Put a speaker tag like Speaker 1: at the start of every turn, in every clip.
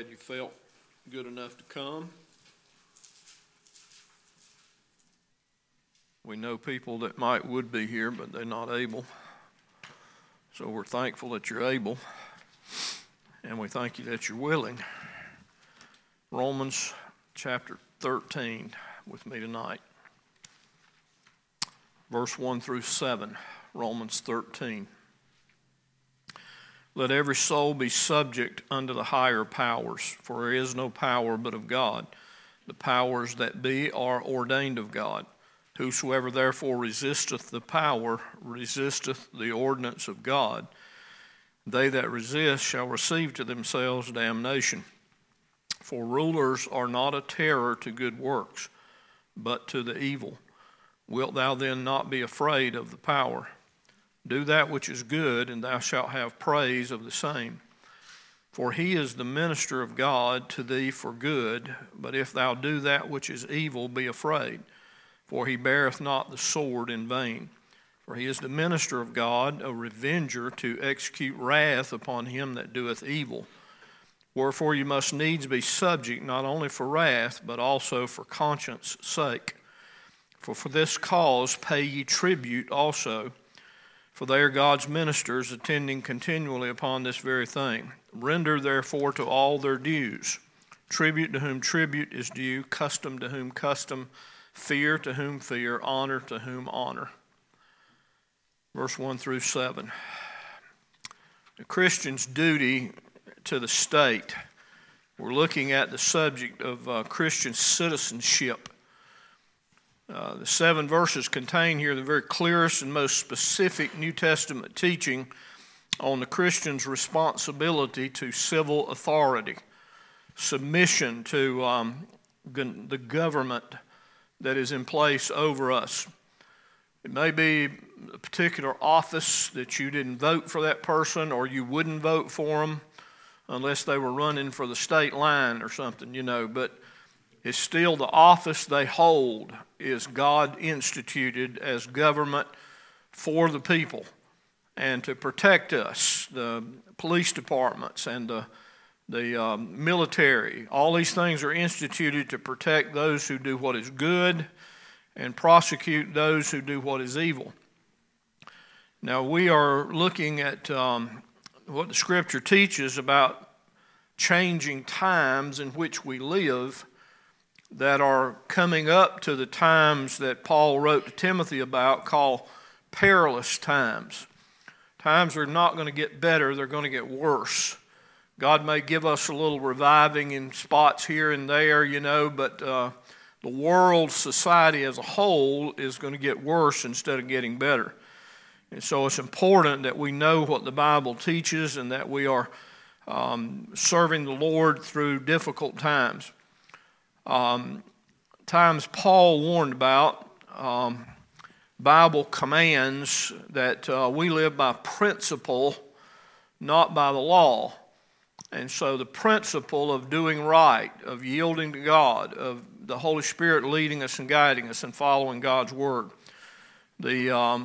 Speaker 1: glad you felt good enough to come. We know people that would be here, but they're not able. So we're thankful that you're able, and we thank you that you're willing. Romans chapter 13 with me tonight. Verse 1 through 7, Romans 13. Let every soul be subject unto the higher powers, for there is no power but of God. The powers that be are ordained of God. Whosoever therefore resisteth the power, resisteth the ordinance of God. They that resist shall receive to themselves damnation. For rulers are not a terror to good works, but to the evil. Wilt thou then not be afraid of the power? Do that which is good, and thou shalt have praise of the same. For he is the minister of God to thee for good, but if thou do that which is evil, be afraid. For he beareth not the sword in vain. For he is the minister of God, a revenger to execute wrath upon him that doeth evil. Wherefore you must needs be subject, not only for wrath, but also for conscience sake. For this cause pay ye tribute also, for they are God's ministers, attending continually upon this very thing. Render therefore to all their dues. Tribute to whom tribute is due, custom to whom custom, fear to whom fear, honor to whom honor. Verse 1 through 7. The Christian's duty to the state. We're looking at the subject of Christian citizenship. The 7 verses contain here the very clearest and most specific New Testament teaching on the Christian's responsibility to civil authority, submission to the government that is in place over us. It may be a particular office that you didn't vote for that person, or you wouldn't vote for them unless they were running for the state line or something, but it's still the office they hold is God instituted as government for the people and to protect us. The police departments and the military, all these things are instituted to protect those who do what is good and prosecute those who do what is evil. Now we are looking at what the Scripture teaches about changing times in which we live that are coming up to the times that Paul wrote to Timothy about, called perilous times. Times are not going to get better, they're going to get worse. God may give us a little reviving in spots here and there, but the world, society as a whole is going to get worse instead of getting better. And so it's important that we know what the Bible teaches and that we are serving the Lord through difficult times. Times Paul warned about, Bible commands that we live by principle, not by the law. And so the principle of doing right, of yielding to God, of the Holy Spirit leading us and guiding us and following God's Word. The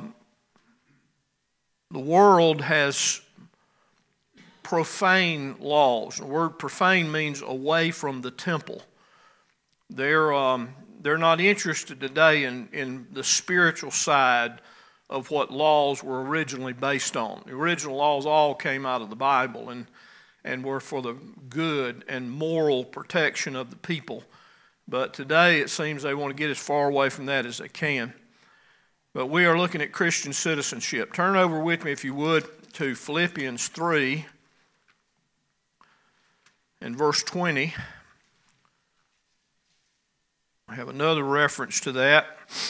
Speaker 1: world has profane laws. The word profane means away from the temple. They're not interested today in the spiritual side of what laws were originally based on. The original laws all came out of the Bible and were for the good and moral protection of the people. But today it seems they want to get as far away from that as they can. But we are looking at Christian citizenship. Turn over with me, if you would, to Philippians 3 and verse 20. I have another reference to that.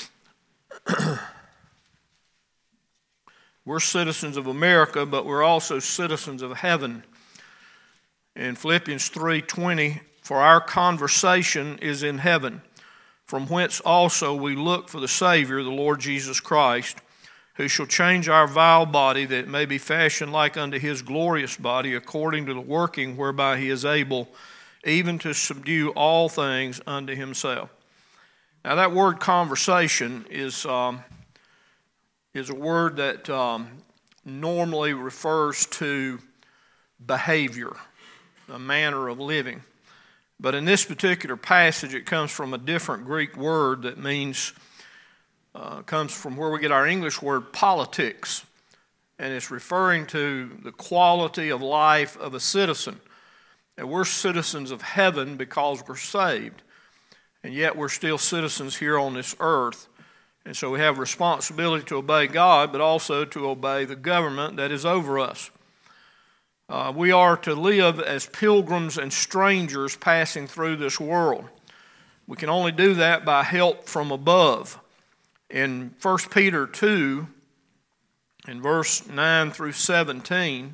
Speaker 1: We're citizens of America, but we're also citizens of heaven. In Philippians 3:20, for our conversation is in heaven, from whence also we look for the Savior, the Lord Jesus Christ, who shall change our vile body, that it may be fashioned like unto his glorious body, according to the working whereby he is able even to subdue all things unto himself. Now that word conversation is a word that normally refers to behavior. a manner of living. But in this particular passage, it comes from a different Greek word that means, comes from where we get our English word politics. And it's referring to the quality of life of a citizen. And we're citizens of heaven because we're saved. And yet we're still citizens here on this earth. And so we have responsibility to obey God, but also to obey the government that is over us. We are to live as pilgrims and strangers passing through this world. We can only do that by help from above. In 1 Peter 2, in verse 9 through 17,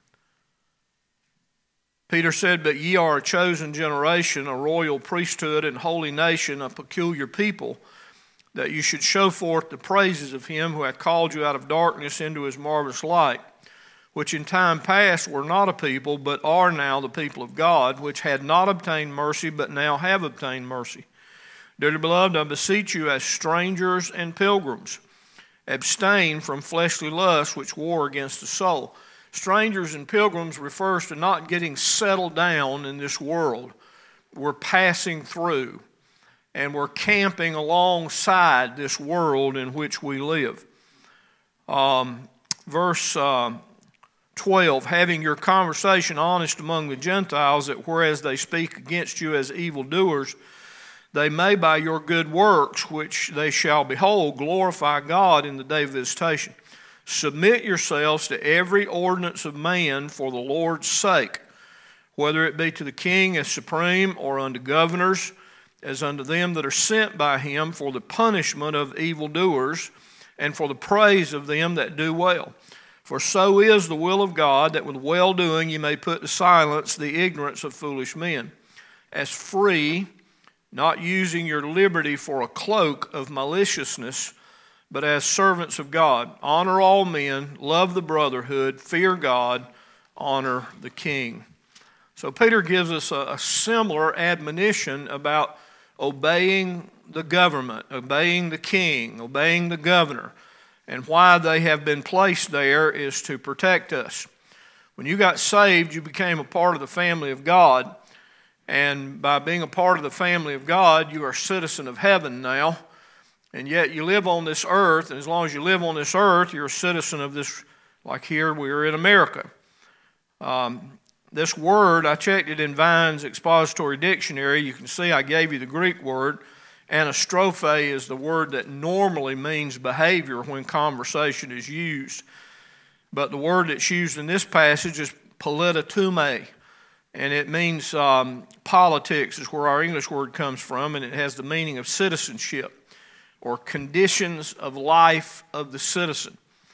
Speaker 1: Peter said, "But ye are a chosen generation, a royal priesthood, and holy nation, a peculiar people, that you should show forth the praises of him who hath called you out of darkness into his marvelous light, which in time past were not a people, but are now the people of God, which had not obtained mercy, but now have obtained mercy. Dearly beloved, I beseech you as strangers and pilgrims, abstain from fleshly lusts which war against the soul." Strangers and pilgrims refers to not getting settled down in this world. We're passing through, and we're camping alongside this world in which we live. Verse 12, "Having your conversation honest among the Gentiles, that whereas they speak against you as evildoers, they may by your good works, which they shall behold, glorify God in the day of visitation. Submit yourselves to every ordinance of man for the Lord's sake, whether it be to the king as supreme, or unto governors, as unto them that are sent by him, for the punishment of evildoers, and for the praise of them that do well. For so is the will of God, that with well-doing you may put to silence the ignorance of foolish men. As free, not using your liberty for a cloak of maliciousness, but as servants of God. Honor all men, love the brotherhood, fear God, honor the king." So Peter gives us a similar admonition about obeying the government, obeying the king, obeying the governor. And why they have been placed there is to protect us. When you got saved, you became a part of the family of God. And by being a part of the family of God, you are a citizen of heaven now. And yet you live on this earth, and as long as you live on this earth, you're a citizen of this, like here we're in America. This word, I checked it in Vine's Expository Dictionary. You can see I gave you the Greek word. Anastrophe is the word that normally means behavior when conversation is used. But the word that's used in this passage is politeume, and it means politics is where our English word comes from, and it has the meaning of citizenship, or conditions of life of the citizen.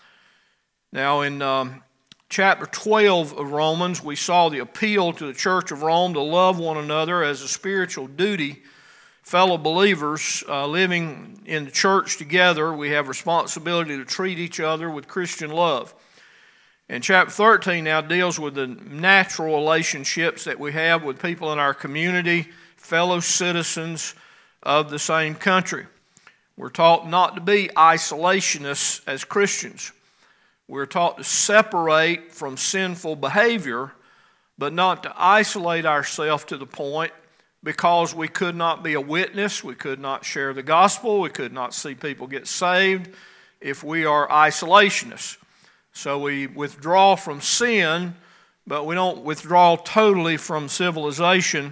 Speaker 1: Now in chapter 12 of Romans, we saw the appeal to the church of Rome to love one another as a spiritual duty. Fellow believers living in the church together, we have responsibility to treat each other with Christian love. And chapter 13 now deals with the natural relationships that we have with people in our community, fellow citizens of the same country. We're taught not to be isolationists as Christians. We're taught to separate from sinful behavior, but not to isolate ourselves to the point because we could not be a witness, we could not share the gospel, we could not see people get saved if we are isolationists. So we withdraw from sin, but we don't withdraw totally from civilization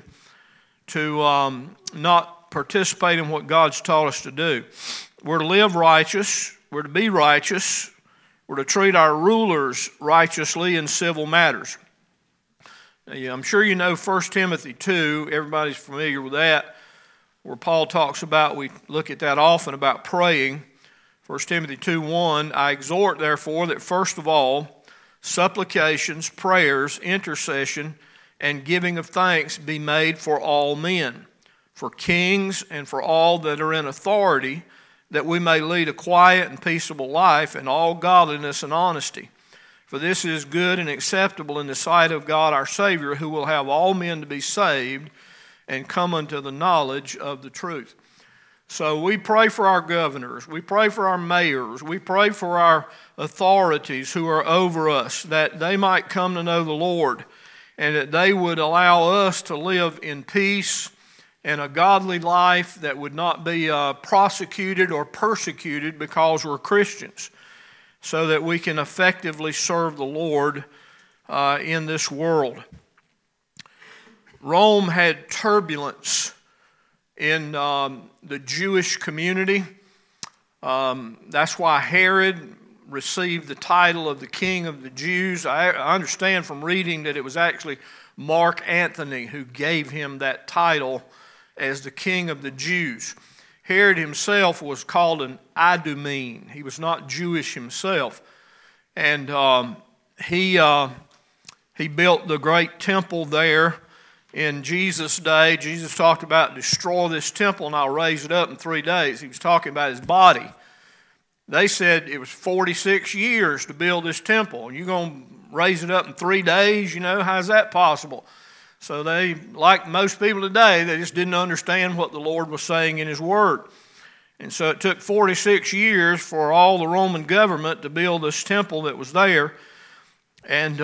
Speaker 1: to not participate in what God's taught us to do. We're to live righteous, we're to be righteous, we're to treat our rulers righteously in civil matters. Now, I'm sure you know 1 Timothy 2, everybody's familiar with that, where Paul talks about, we look at that often, about praying. 1 Timothy 2:1, "I exhort therefore that first of all, supplications, prayers, intercession, and giving of thanks be made for all men, for kings and for all that are in authority, that we may lead a quiet and peaceable life in all godliness and honesty. For this is good and acceptable in the sight of God our Savior, who will have all men to be saved and come unto the knowledge of the truth." So we pray for our governors, we pray for our mayors, we pray for our authorities who are over us, that they might come to know the Lord. and that they would allow us to live in peace and a godly life that would not be prosecuted or persecuted because we're Christians, so that we can effectively serve the Lord in this world. Rome had turbulence in the Jewish community. That's why Herod received the title of the King of the Jews. I understand from reading that it was actually Mark Antony who gave him that title as the King of the Jews. Herod himself was called an Idumene. He was not Jewish himself. And he built the great temple there in Jesus' day. Jesus talked about destroy this temple and I'll raise it up in 3 days. He was talking about his body. They said it was 46 years to build this temple. You're going to raise it up in 3 days? How's that possible? So they, like most people today, they just didn't understand what the Lord was saying in His Word. And so it took 46 years for all the Roman government to build this temple that was there. And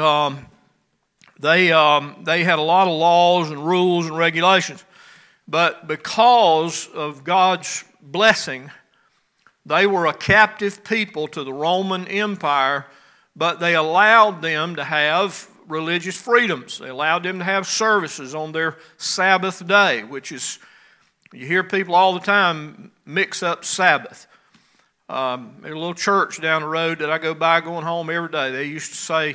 Speaker 1: they had a lot of laws and rules and regulations. But because of God's blessing, they were a captive people to the Roman Empire, but they allowed them to have religious freedoms. They allowed them to have services on their Sabbath day, which is, you hear people all the time mix up Sabbath. There's a little church down the road that I go by going home every day. They used to say,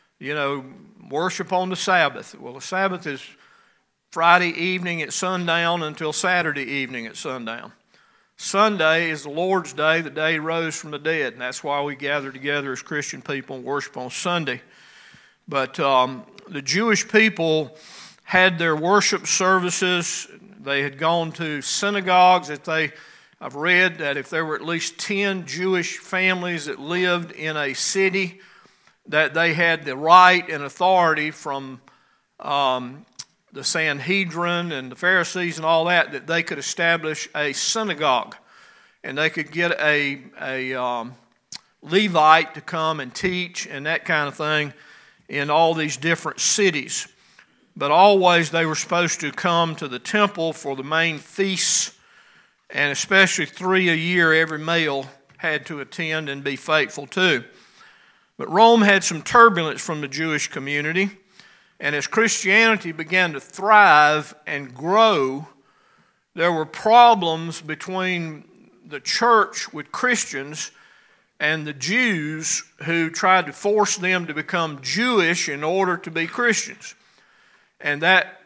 Speaker 1: worship on the Sabbath. Well, the Sabbath is Friday evening at sundown until Saturday evening at sundown. Sunday is the Lord's day, the day He rose from the dead, and that's why we gather together as Christian people and worship on Sunday. But the Jewish people had their worship services. They had gone to synagogues. I've read that if there were at least 10 Jewish families that lived in a city, that they had the right and authority from the Sanhedrin and the Pharisees and all that they could establish a synagogue. And they could get a Levite to come and teach and that kind of thing in all these different cities. But always they were supposed to come to the temple for the main feasts, and especially 3 a year, every male had to attend and be faithful to. But Rome had some turbulence from the Jewish community, and as Christianity began to thrive and grow, there were problems between the church with Christians and the Jews who tried to force them to become Jewish in order to be Christians. And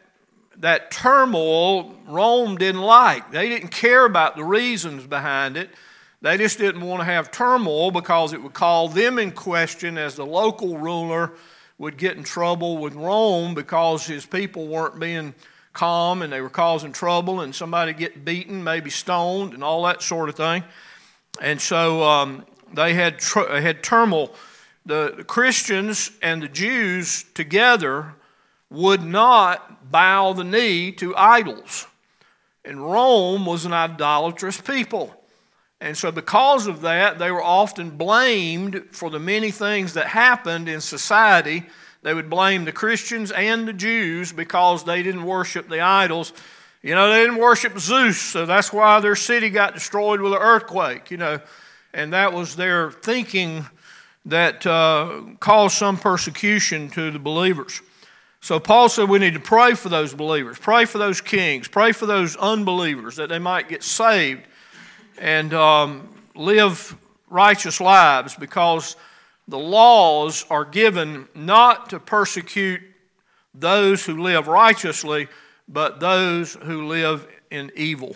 Speaker 1: that turmoil Rome didn't like. They didn't care about the reasons behind it. They just didn't want to have turmoil because it would call them in question, as the local ruler would get in trouble with Rome because his people weren't being calm and they were causing trouble, and somebody get beaten, maybe stoned, and all that sort of thing. And so they had turmoil. The Christians and the Jews together would not bow the knee to idols. And Rome was an idolatrous people. And so because of that, they were often blamed for the many things that happened in society. They would blame the Christians and the Jews because they didn't worship the idols. They didn't worship Zeus, so that's why their city got destroyed with an earthquake, And that was their thinking that caused some persecution to the believers. So Paul said we need to pray for those believers, pray for those kings, pray for those unbelievers that they might get saved and live righteous lives, because the laws are given not to persecute those who live righteously, but those who live in evil.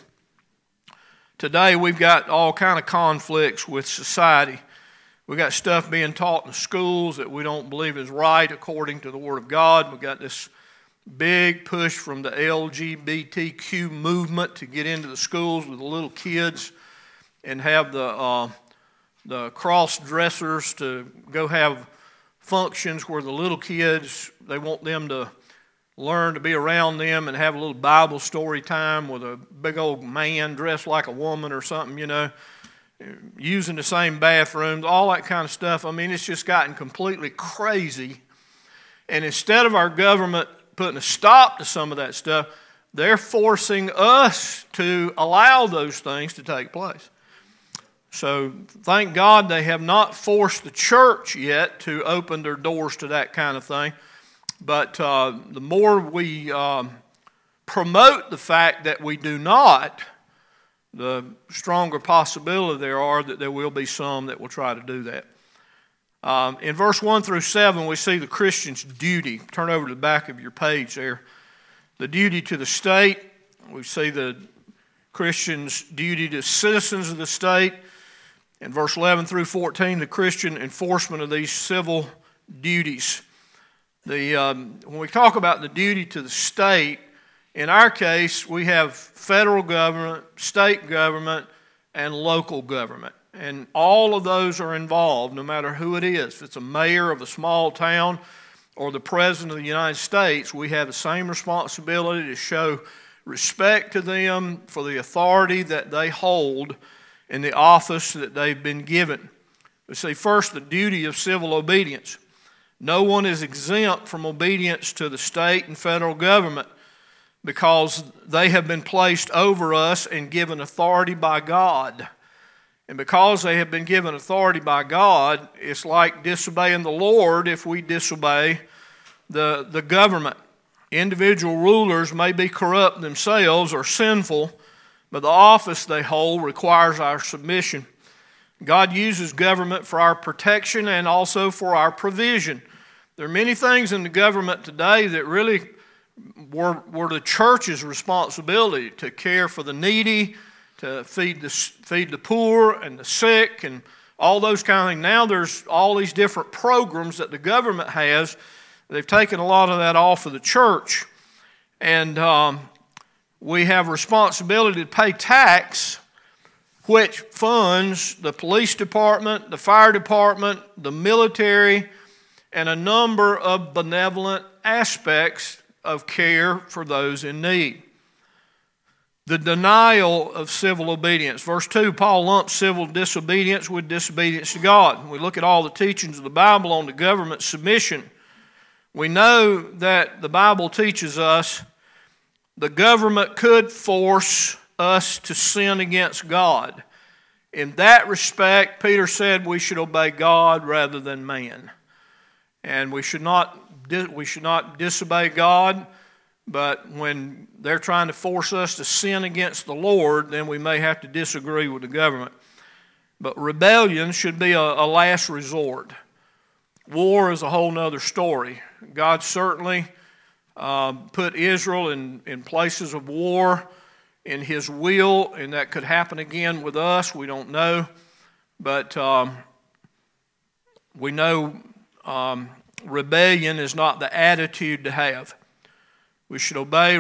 Speaker 1: Today we've got all kind of conflicts with society. We've got stuff being taught in schools that we don't believe is right according to the Word of God. We've got this big push from the LGBTQ movement to get into the schools with the little kids and have the cross-dressers to go have functions where the little kids, they want them to learn to be around them and have a little Bible story time with a big old man dressed like a woman or something, using the same bathrooms, all that kind of stuff. I mean, it's just gotten completely crazy. And instead of our government putting a stop to some of that stuff, they're forcing us to allow those things to take place. So thank God they have not forced the church yet to open their doors to that kind of thing. But the more we promote the fact that we do not, the stronger possibility there are that there will be some that will try to do that. In verse 1 through 7, we see the Christian's duty. Turn over to the back of your page there. The duty to the state. We see the Christian's duty to citizens of the state. In verse 11 through 14, the Christian enforcement of these civil duties. When we talk about the duty to the state, in our case, we have federal government, state government, and local government. And all of those are involved, no matter who it is. If it's a mayor of a small town or the president of the United States, we have the same responsibility to show respect to them for the authority that they hold in the office that they've been given. We see first the duty of civil obedience. No one is exempt from obedience to the state and federal government because they have been placed over us and given authority by God. And because they have been given authority by God, it's like disobeying the Lord if we disobey the government. Individual rulers may be corrupt themselves or sinful, but the office they hold requires our submission. God uses government for our protection and also for our provision. There are many things in the government today that really were the church's responsibility to care for the needy, to feed the poor and the sick and all those kind of things. Now there's all these different programs that the government has. They've taken a lot of that off of the church. And we have responsibility to pay tax, which funds the police department, the fire department, the military, and a number of benevolent aspects of care for those in need. The denial of civil obedience. Verse 2, Paul lumps civil disobedience with disobedience to God. When we look at all the teachings of the Bible on the government submission, we know that the Bible teaches us the government could force us to sin against God. In that respect, Peter said we should obey God rather than man. And we should not disobey God, but when they're trying to force us to sin against the Lord, then we may have to disagree with the government. But rebellion should be a last resort. War is a whole other story. God certainly put Israel in places of war in His will, and that could happen again with us. We don't know. But we know rebellion is not the attitude to have. We should obey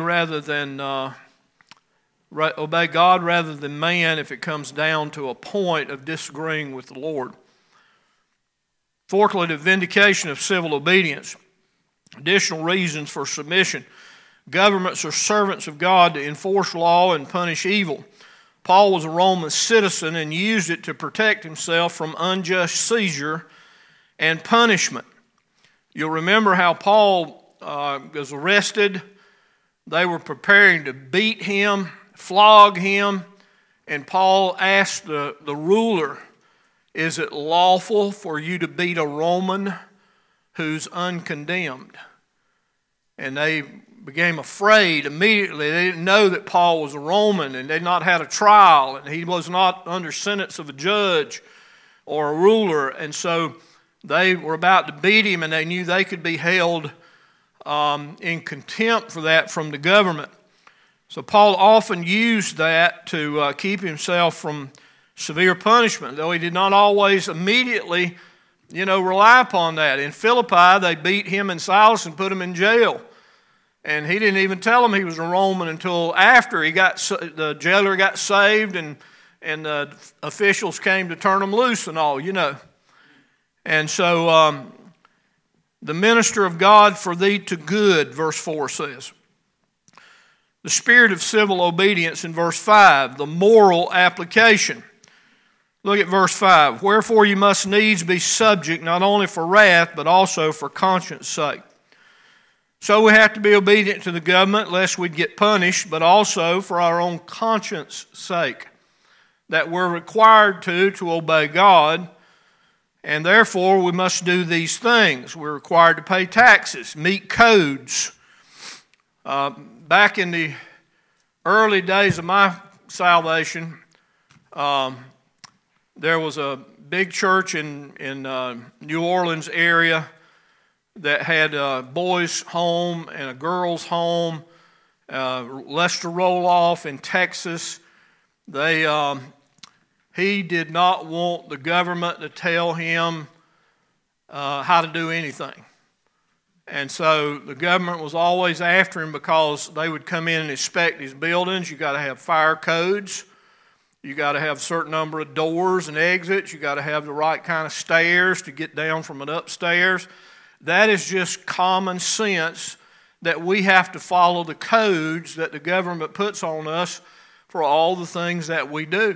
Speaker 1: obey God rather than man if it comes down to a point of disagreeing with the Lord. Fourthly, the vindication of civil obedience. Additional reasons for submission. Governments are servants of God to enforce law and punish evil. Paul was a Roman citizen and used it to protect himself from unjust seizure and punishment. You'll remember how Paul was arrested. They were preparing to beat him, flog him, and Paul asked the ruler, "Is it lawful for you to beat a Roman who's uncondemned?" And they became afraid immediately. They didn't know that Paul was a Roman, and they'd not had a trial, and he was not under sentence of a judge or a ruler. And so they were about to beat him, and they knew they could be held in contempt for that from the government. So Paul often used that to keep himself from severe punishment, though he did not always immediately, rely upon that. In Philippi, they beat him and Silas and put him in jail. And he didn't even tell them he was a Roman until after the jailer got saved and the officials came to turn him loose and all, And so the minister of God for thee to good, verse 4 says. The spirit of civil obedience in verse 5, the moral application. Look at verse 5. Wherefore you must needs be subject, not only for wrath, but also for conscience sake. So we have to be obedient to the government lest we get punished, but also for our own conscience sake, that we're required to obey God, and therefore we must do these things. We're required to pay taxes, meet codes. Back in the early days of my salvation, there was a big church in New Orleans area that had a boys' home and a girls' home. Lester Roloff in Texas, he did not want the government to tell him how to do anything. And so the government was always after him because they would come in and inspect his buildings. You got to have fire codes. You got to have a certain number of doors and exits. You got to have the right kind of stairs to get down from an upstairs. That is just common sense that we have to follow the codes that the government puts on us for all the things that we do.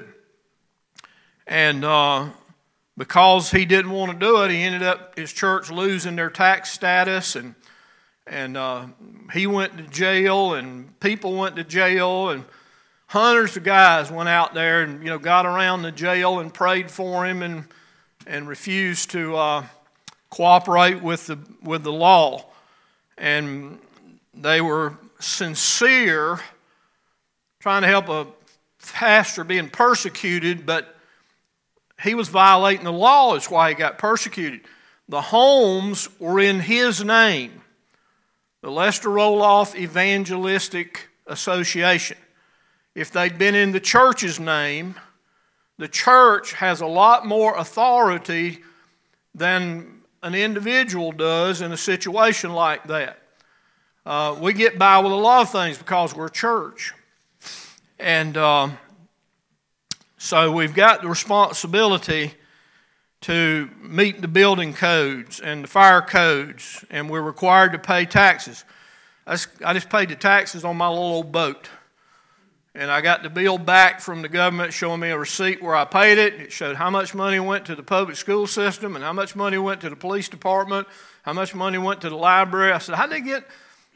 Speaker 1: And because he didn't want to do it, he ended up his church losing their tax status, and he went to jail, and people went to jail, and hundreds of guys went out there and got around the jail and prayed for him and refused to cooperate with the law. And they were sincere, trying to help a pastor being persecuted, but he was violating the law. That's why he got persecuted. The homes were in his name, the Lester Roloff Evangelistic Association. If they'd been in the church's name, the church has a lot more authority than an individual does in a situation like that. We get by with a lot of things because we're a church. And so we've got the responsibility to meet the building codes and the fire codes, and we're required to pay taxes. I just paid the taxes on my little old boat. And I got the bill back from the government showing me a receipt where I paid it. It showed how much money went to the public school system and how much money went to the police department, how much money went to the library. I said, how'd they get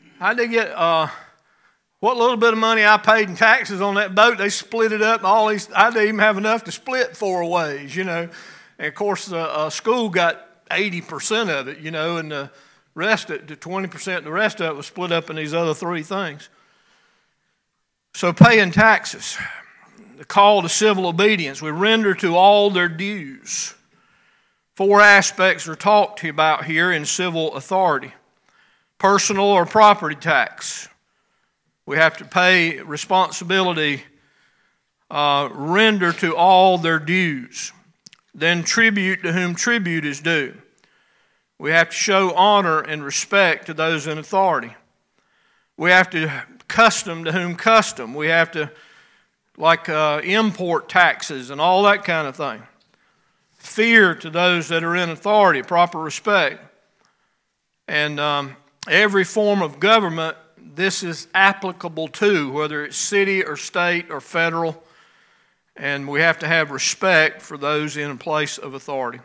Speaker 1: what little bit of money I paid in taxes on that boat? They split it up. I didn't even have enough to split 4 ways, And of course, the school got 80% of it, and the rest, the 20%, the rest of it was split up in these other 3 things. So paying taxes, the call to civil obedience, we render to all their dues. 4 aspects are talked about here in civil authority. Personal or property tax. We have to pay responsibility, render to all their dues. Then tribute to whom tribute is due. We have to show honor and respect to those in authority. We have to custom to whom custom. We have to, import taxes and all that kind of thing. Fear to those that are in authority, proper respect. And every form of government, this is applicable to, whether it's city or state or federal. And we have to have respect for those in a place of authority.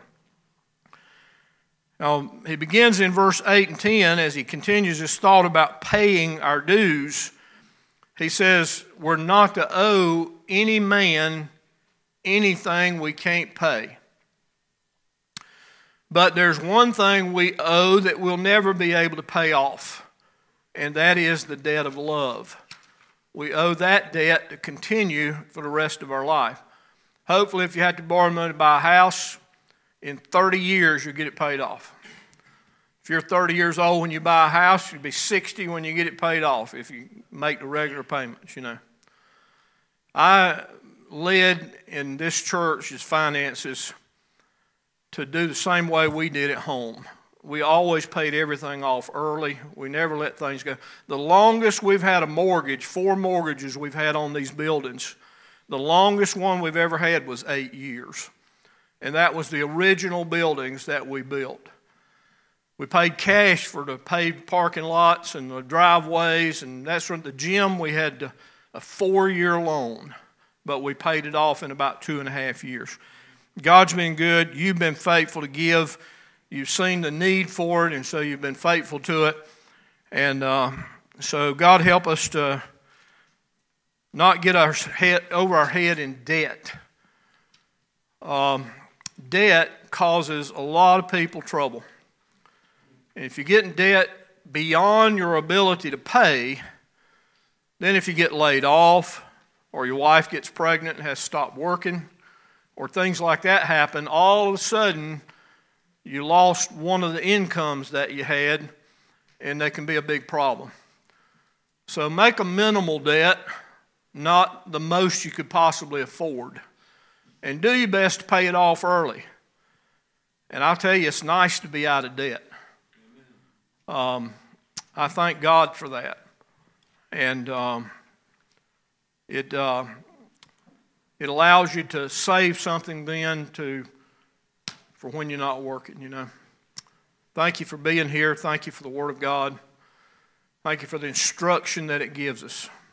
Speaker 1: Now, he begins in verse 8 and 10 as he continues his thought about paying our dues. He says, we're not to owe any man anything we can't pay. But there's one thing we owe that we'll never be able to pay off, and that is the debt of love. We owe that debt to continue for the rest of our life. Hopefully, if you had to borrow money to buy a house, in 30 years you'll get it paid off. If you're 30 years old when you buy a house, you'll be 60 when you get it paid off if you make the regular payments, I led in this church's finances to do the same way we did at home. We always paid everything off early. We never let things go. The longest we've had a mortgage, 4 mortgages we've had on these buildings, the longest one we've ever had was 8 years. And that was the original buildings that we built. We paid cash for the paved parking lots and the driveways, and that's from the gym. We had a 4-year loan, but we paid it off in about 2.5 years. God's been good. You've been faithful to give. You've seen the need for it, and so you've been faithful to it. And so God help us to not get our head over our head in debt. Debt causes a lot of people trouble. And if you get in debt beyond your ability to pay, then if you get laid off, or your wife gets pregnant and has to stop working, or things like that happen, all of a sudden you lost one of the incomes that you had, and that can be a big problem. So make a minimal debt, not the most you could possibly afford, and do your best to pay it off early. And I'll tell you, it's nice to be out of debt. I thank God for that. And it allows you to save something then for when you're not working, you know. Thank you for being here. Thank you for the Word of God. Thank you for the instruction that it gives us.